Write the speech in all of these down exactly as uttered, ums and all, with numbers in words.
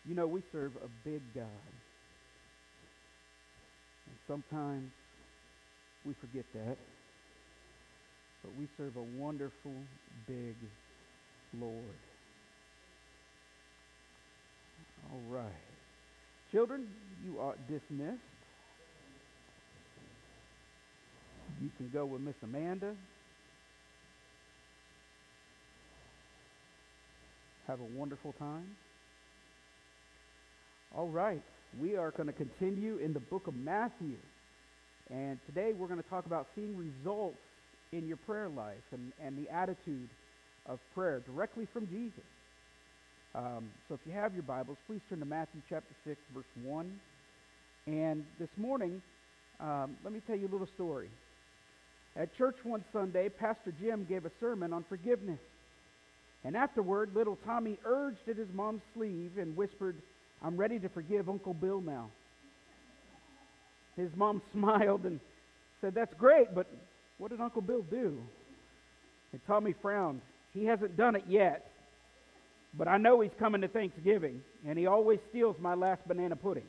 You know, we serve a big God. And sometimes we forget that. But we serve a wonderful, big Lord. All right. Children, you are dismissed. You can go with Miss Amanda. Have a wonderful time. All right. We are going to continue in the book of Matthew. And today we're going to talk about seeing results in your prayer life and, and the attitude of prayer directly from Jesus. Um, so if you have your Bibles, please turn to Matthew chapter six, verse one. And this morning, um, let me tell you a little story. At church one Sunday, Pastor Jim gave a sermon on forgiveness. And afterward, little Tommy urged at his mom's sleeve and whispered, "I'm ready to forgive Uncle Bill now." His mom smiled and said, "That's great, but what did Uncle Bill do?" And Tommy frowned. "He hasn't done it yet, but I know he's coming to Thanksgiving, and he always steals my last banana pudding."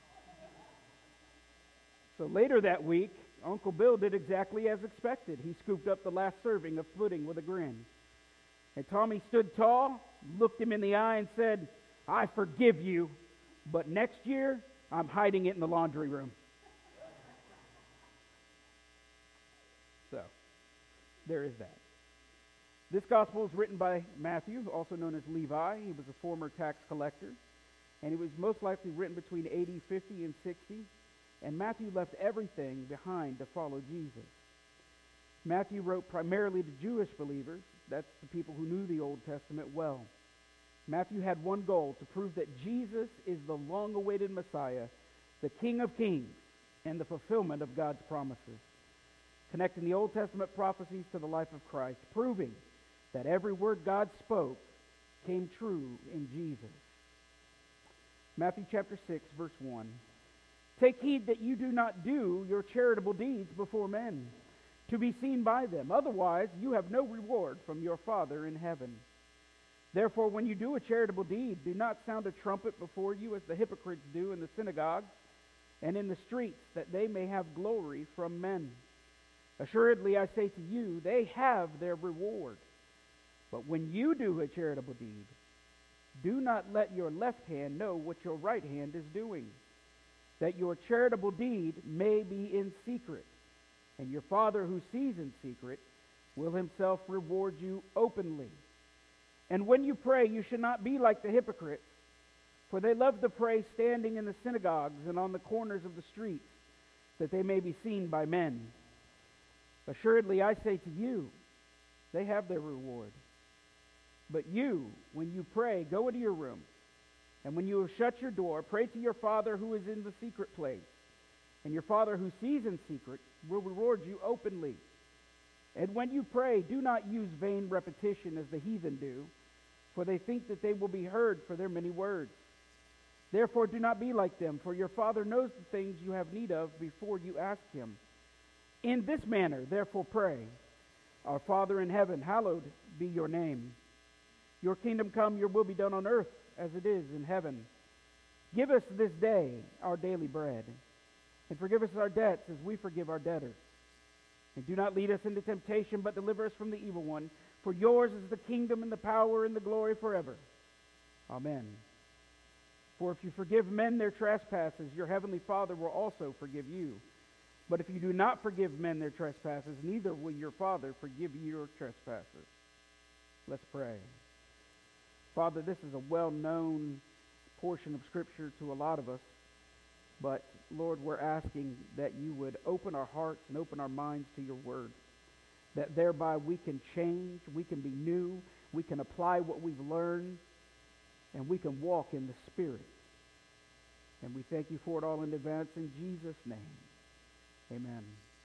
So later that week, Uncle Bill did exactly as expected. He scooped up the last serving of pudding with a grin. And Tommy stood tall, looked him in the eye, and said, "I forgive you, but next year, I'm hiding it in the laundry room." So, there is that. This gospel is written by Matthew, also known as Levi. He was a former tax collector, and it was most likely written between A D fifty and sixty, and Matthew left everything behind to follow Jesus. Matthew wrote primarily to Jewish believers. That's the people who knew the Old Testament well. Matthew had one goal: to prove that Jesus is the long-awaited Messiah, the King of Kings, and the fulfillment of God's promises, connecting the Old Testament prophecies to the life of Christ, proving that every word God spoke came true in Jesus. Matthew chapter six, verse one. "Take heed that you do not do your charitable deeds before men, to be seen by them. Otherwise, you have no reward from your Father in heaven. Therefore, when you do a charitable deed, do not sound a trumpet before you as the hypocrites do in the synagogues and in the streets, that they may have glory from men. Assuredly, I say to you, they have their reward. But when you do a charitable deed, do not let your left hand know what your right hand is doing, that your charitable deed may be in secret. And your Father who sees in secret will himself reward you openly. And when you pray, you should not be like the hypocrites, for they love to pray standing in the synagogues and on the corners of the streets, that they may be seen by men. Assuredly, I say to you, they have their reward. But you, when you pray, go into your room, and when you have shut your door, pray to your Father who is in the secret place. And your Father who sees in secret will reward you openly. And when you pray, do not use vain repetition as the heathen do, for they think that they will be heard for their many words. Therefore do not be like them, for your Father knows the things you have need of before you ask him. In this manner, therefore pray, Our Father in heaven, hallowed be your name. Your kingdom come, your will be done on earth as it is in heaven. Give us this day our daily bread. And forgive us our debts as we forgive our debtors. And do not lead us into temptation, but deliver us from the evil one. For yours is the kingdom and the power and the glory forever. Amen. For if you forgive men their trespasses, your heavenly Father will also forgive you. But if you do not forgive men their trespasses, neither will your Father forgive you your trespasses." Let's pray. Father, this is a well-known portion of Scripture to a lot of us. But, Lord, we're asking that you would open our hearts and open our minds to your word, that thereby we can change, we can be new, we can apply what we've learned, and we can walk in the Spirit. And we thank you for it all in advance in Jesus' name. Amen.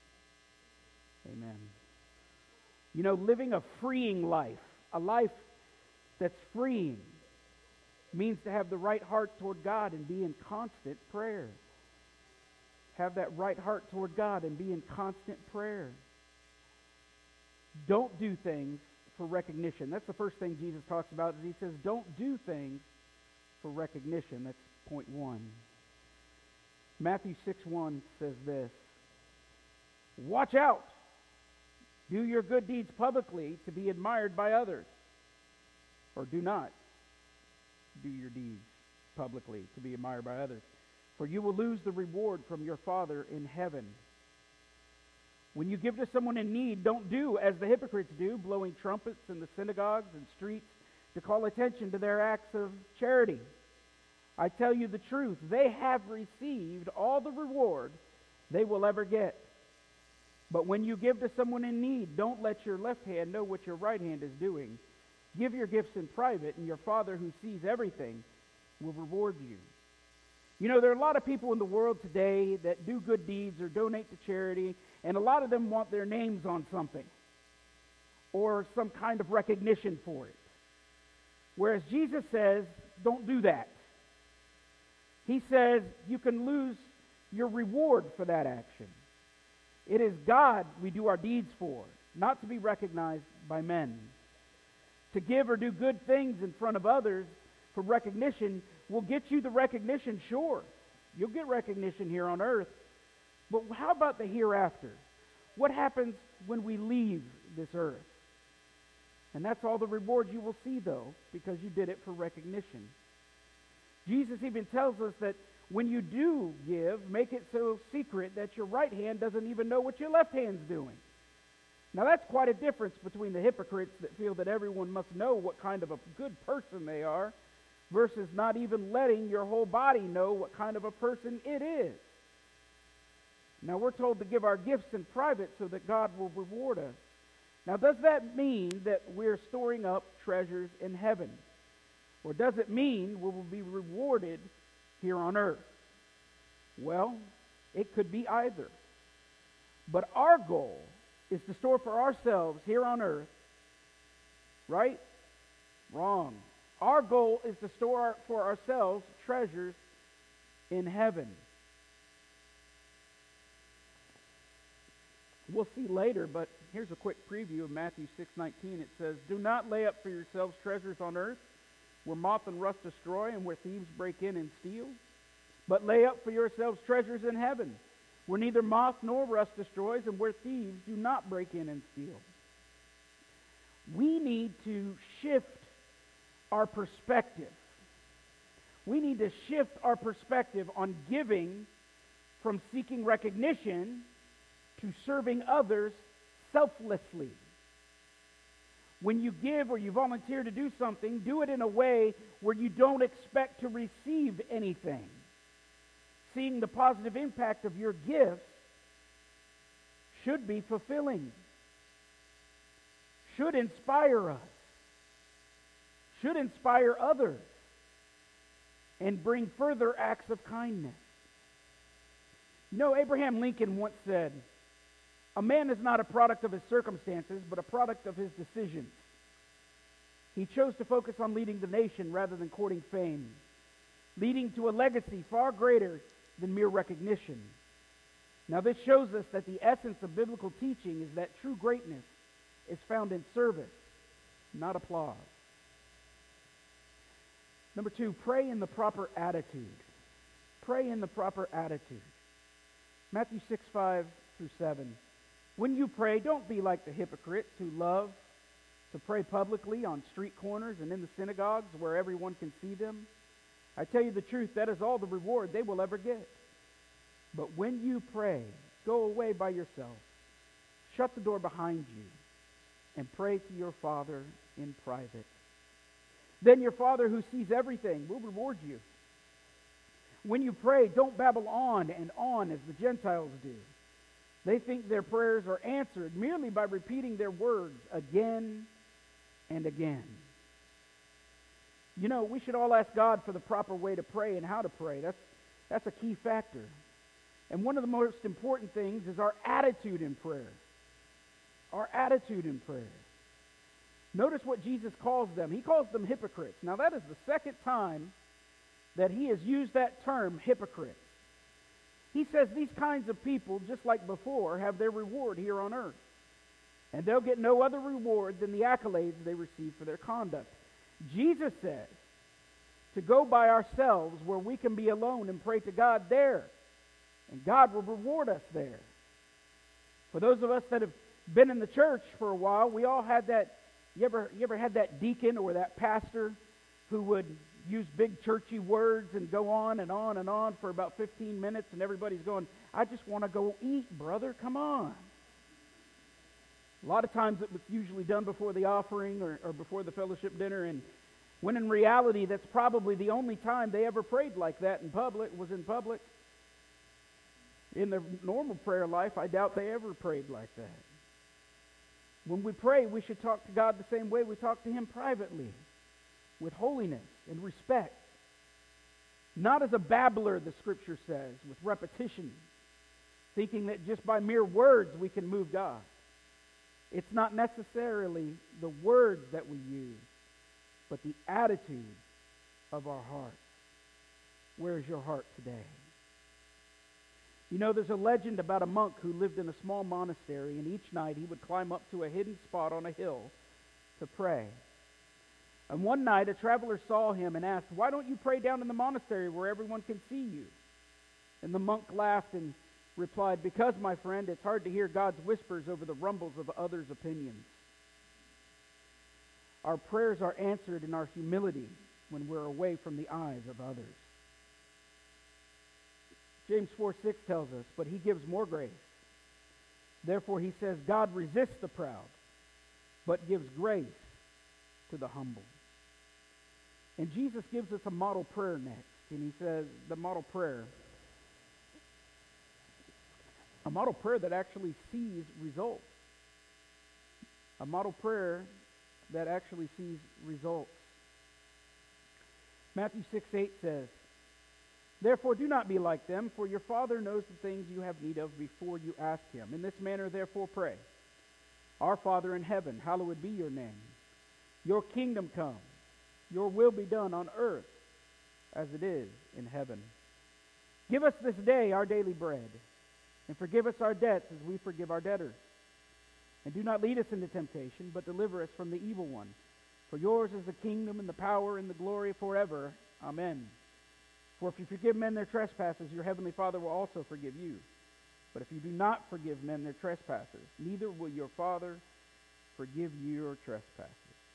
Amen. You know, living a freeing life, a life that's freeing, means to have the right heart toward God and be in constant prayer. Have that right heart toward God and be in constant prayer. Don't do things for recognition. That's the first thing Jesus talks about. Is he says, don't do things for recognition. That's point one. Matthew six one says this, "Watch out! Do your good deeds publicly to be admired by others." Or do not do your deeds publicly to be admired by others, for you will lose the reward from your Father in heaven. When you give to someone in need, don't do as the hypocrites do, blowing trumpets in the synagogues and streets to call attention to their acts of charity. I tell you the truth, they have received all the reward they will ever get. But when you give to someone in need, don't let your left hand know what your right hand is doing. Give your gifts in private, and your Father who sees everything will reward you. You know, there are a lot of people in the world today that do good deeds or donate to charity, and a lot of them want their names on something or some kind of recognition for it. Whereas Jesus says, don't do that. He says you can lose your reward for that action. It is God we do our deeds for, not to be recognized by men. To give or do good things in front of others for recognition will get you the recognition, sure. You'll get recognition here on earth. But how about the hereafter? What happens when we leave this earth? And that's all the reward you will see, though, because you did it for recognition. Jesus even tells us that when you do give, make it so secret that your right hand doesn't even know what your left hand's doing. Now that's quite a difference between the hypocrites that feel that everyone must know what kind of a good person they are versus not even letting your whole body know what kind of a person it is. Now we're told to give our gifts in private so that God will reward us. Now does that mean that we're storing up treasures in heaven? Or does it mean we will be rewarded here on earth? Well, it could be either. But our goal is to store for ourselves here on earth, right? Wrong. Our goal is to store for ourselves treasures in heaven. We'll see later, but here's a quick preview of Matthew six nineteen. It says, "Do not lay up for yourselves treasures on earth, where moth and rust destroy and where thieves break in and steal, but lay up for yourselves treasures in heaven, where neither moth nor rust destroys and where thieves do not break in and steal." We need to shift our perspective. We need to shift our perspective on giving from seeking recognition to serving others selflessly. When you give or you volunteer to do something, do it in a way where you don't expect to receive anything. Seeing the positive impact of your gifts should be fulfilling, should inspire us, should inspire others, and bring further acts of kindness. You know, Abraham Lincoln once said, "A man is not a product of his circumstances, but a product of his decisions." He chose to focus on leading the nation rather than courting fame, leading to a legacy far greater than mere recognition. Now this shows us that the essence of biblical teaching is that true greatness is found in service, not applause. Number two, pray in the proper attitude. Pray in the proper attitude. Matthew six, five through seven. "When you pray, don't be like the hypocrites who love to pray publicly on street corners and in the synagogues where everyone can see them. I tell you the truth, that is all the reward they will ever get. But when you pray, go away by yourself, shut the door behind you, and pray to your Father in private. Then your Father who sees everything will reward you. When you pray, don't babble on and on as the Gentiles do. They think their prayers are answered merely by repeating their words again and again." You know, we should all ask God for the proper way to pray and how to pray. That's, that's a key factor. And one of the most important things is our attitude in prayer. Our attitude in prayer. Notice what Jesus calls them. He calls them hypocrites. Now that is the second time that he has used that term, hypocrites. He says these kinds of people, just like before, have their reward here on earth. And they'll get no other reward than the accolades they receive for their conduct. Jesus says to go by ourselves where we can be alone and pray to God there. And God will reward us there. For those of us that have been in the church for a while, we all had that, you ever, you ever had that deacon or that pastor who would use big churchy words and go on and on and on for about fifteen minutes, and everybody's going, I just want to go eat, brother, come on. A lot of times it was usually done before the offering or, or before the fellowship dinner, and when in reality that's probably the only time they ever prayed like that in public, was in public. In their normal prayer life, I doubt they ever prayed like that. When we pray, we should talk to God the same way we talk to Him privately, with holiness and respect. Not as a babbler, the Scripture says, with repetition, thinking that just by mere words we can move God. It's not necessarily the words that we use, but the attitude of our heart. Where is your heart today? You know, there's a legend about a monk who lived in a small monastery, and each night he would climb up to a hidden spot on a hill to pray. And one night a traveler saw him and asked, why don't you pray down in the monastery where everyone can see you? And the monk laughed and replied, because, my friend, it's hard to hear God's whispers over the rumbles of others' opinions. Our prayers are answered in our humility when we're away from the eyes of others. James four six tells us, but He gives more grace. Therefore He says, God resists the proud, but gives grace to the humble. And Jesus gives us a model prayer next. And He says, the model prayer, a model prayer that actually sees results. A model prayer that actually sees results. Matthew six eight says, therefore do not be like them, for your Father knows the things you have need of before you ask Him. In this manner therefore pray. Our Father in heaven, hallowed be your name. Your kingdom come. Your will be done on earth as it is in heaven. Give us this day our daily bread, and forgive us our debts as we forgive our debtors. And do not lead us into temptation, but deliver us from the evil one. For yours is the kingdom and the power and the glory forever. Amen. For if you forgive men their trespasses, your heavenly Father will also forgive you. But if you do not forgive men their trespasses, neither will your Father forgive your trespasses.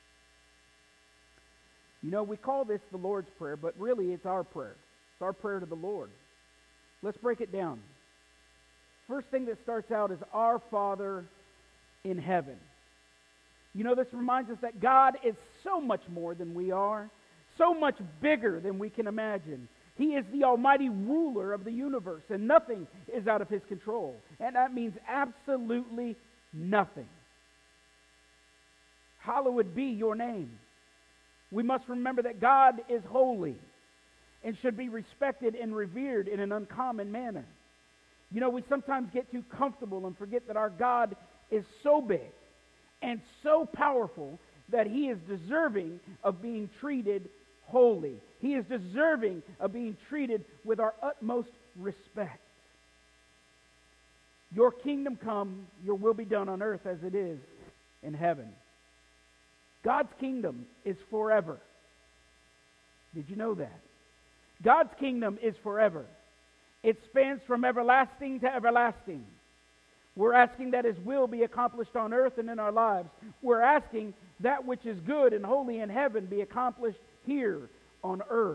You know, we call this the Lord's Prayer, but really it's our prayer. It's our prayer to the Lord. Let's break it down. First thing that starts out is our Father in heaven. You know, this reminds us that God is so much more than we are, so much bigger than we can imagine. He is the almighty ruler of the universe, and nothing is out of His control. And that means absolutely nothing. Hallowed be your name. We must remember that God is holy and should be respected and revered in an uncommon manner. You know, we sometimes get too comfortable and forget that our God is so big and so powerful that He is deserving of being treated holy. He is deserving of being treated with our utmost respect. Your kingdom come, your will be done on earth as it is in heaven. God's kingdom is forever. Did you know that? God's kingdom is forever. It spans from everlasting to everlasting. We're asking that His will be accomplished on earth and in our lives. We're asking that which is good and holy in heaven be accomplished here on earth.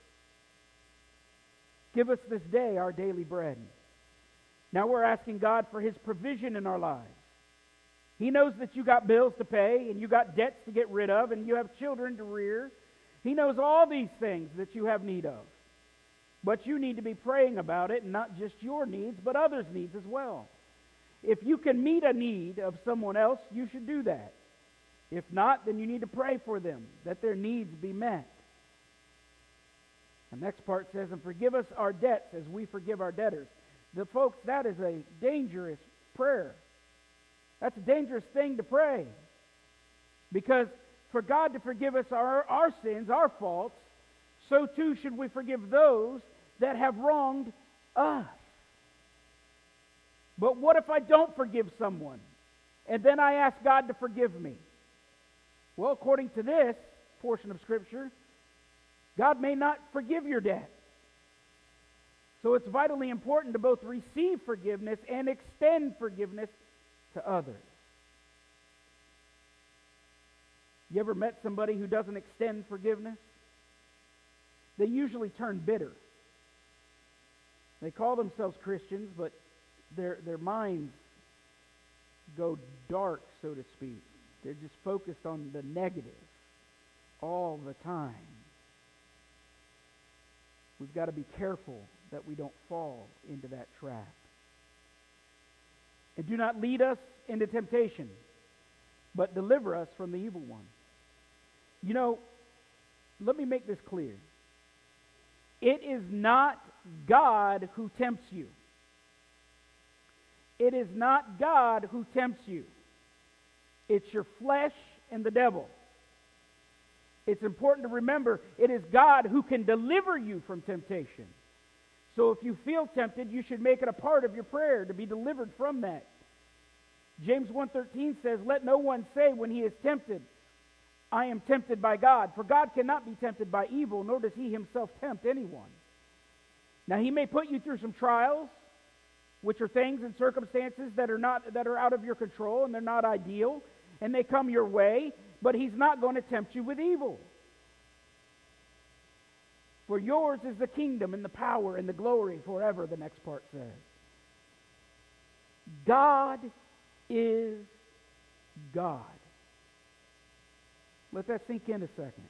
Give us this day our daily bread. Now we're asking God for His provision in our lives. He knows that you got bills to pay and you got debts to get rid of and you have children to rear. He knows all these things that you have need of. But you need to be praying about it, and not just your needs, but others' needs as well. If you can meet a need of someone else, you should do that. If not, then you need to pray for them, that their needs be met. The next part says, and forgive us our debts as we forgive our debtors. The folks, that is a dangerous prayer. That's a dangerous thing to pray. Because for God to forgive us our, our sins, our faults, so too should we forgive those that have wronged us. But what if I don't forgive someone, and then I ask God to forgive me? Well, according to this portion of Scripture, God may not forgive your debt. So it's vitally important to both receive forgiveness and extend forgiveness to others. You ever met somebody who doesn't extend forgiveness? They usually turn bitter. They call themselves Christians, but their their minds go dark, so to speak. They're just focused on the negative all the time. We've got to be careful that we don't fall into that trap. And do not lead us into temptation, but deliver us from the evil one. You know, let me make this clear. It is not God who tempts you. It is not God who tempts you. It's your flesh and the devil. It's important to remember it is God who can deliver you from temptation. So if you feel tempted, you should make it a part of your prayer to be delivered from that. James one thirteen says, "Let no one say when he is tempted, I am tempted by God. For God cannot be tempted by evil, nor does he himself tempt anyone." Now he may put you through some trials, which are things and circumstances that are not that are out of your control, and they're not ideal, and they come your way, but he's not going to tempt you with evil. For yours is the kingdom and the power and the glory forever, the next part says. God is God. Let that sink in a second.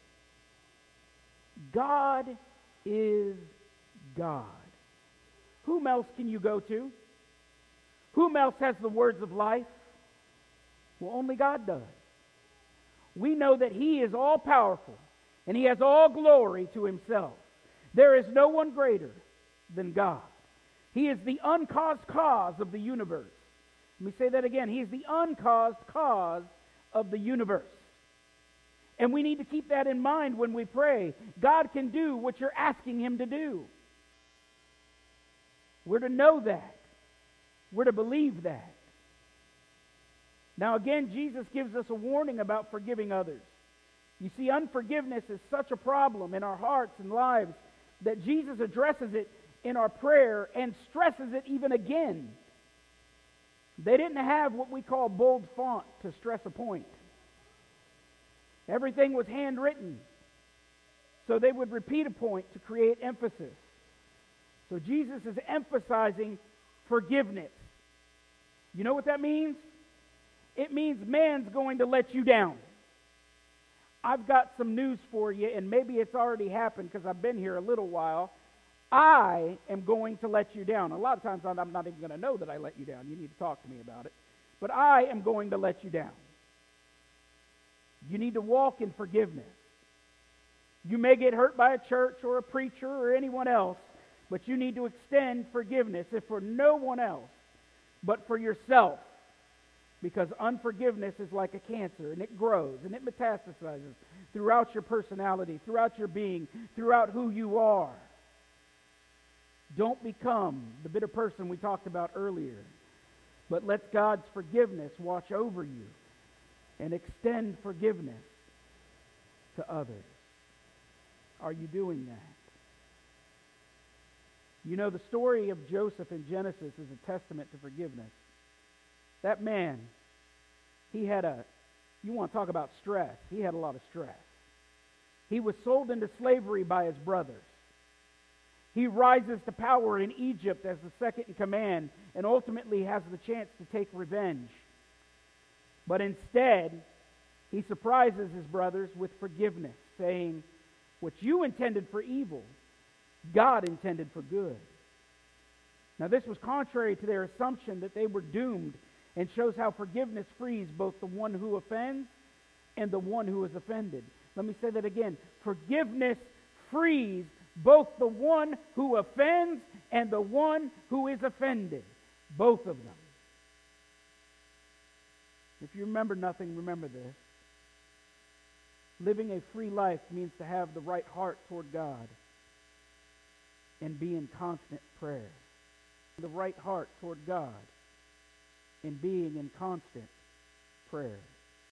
God is God. Whom else can you go to? Whom else has the words of life? Well, only God does. We know that he is all-powerful, and he has all glory to himself. There is no one greater than God. He is the uncaused cause of the universe. Let me say that again. He is the uncaused cause of the universe. And we need to keep that in mind when we pray. God can do what you're asking him to do. We're to know that. We're to believe that. Now again, Jesus gives us a warning about forgiving others. You see, unforgiveness is such a problem in our hearts and lives that Jesus addresses it in our prayer and stresses it even again. They didn't have what we call bold font to stress a point. Everything was handwritten, so they would repeat a point to create emphasis. So Jesus is emphasizing forgiveness. You know what that means? It means man's going to let you down. I've got some news for you, and maybe it's already happened because I've been here a little while. I am going to let you down. A lot of times I'm not even going to know that I let you down. You need to talk to me about it. But I am going to let you down. You need to walk in forgiveness. You may get hurt by a church or a preacher or anyone else, but you need to extend forgiveness, if for no one else, but for yourself. Because unforgiveness is like a cancer, and it grows, and it metastasizes throughout your personality, throughout your being, throughout who you are. Don't become the bitter person we talked about earlier, but let God's forgiveness watch over you and extend forgiveness to others. Are you doing that? You know, the story of Joseph in Genesis is a testament to forgiveness. That man, he had a, you want to talk about stress, he had a lot of stress. He was sold into slavery by his brothers. He rises to power in Egypt as the second in command and ultimately has the chance to take revenge. But instead, he surprises his brothers with forgiveness, saying, "What you intended for evil, God intended for good." Now this was contrary to their assumption that they were doomed, and shows how forgiveness frees both the one who offends and the one who is offended. Let me say that again. Forgiveness frees both the one who offends and the one who is offended. Both of them. If you remember nothing, remember this. Living a free life means to have the right heart toward God and be in constant prayer. The right heart toward God and being in constant prayer.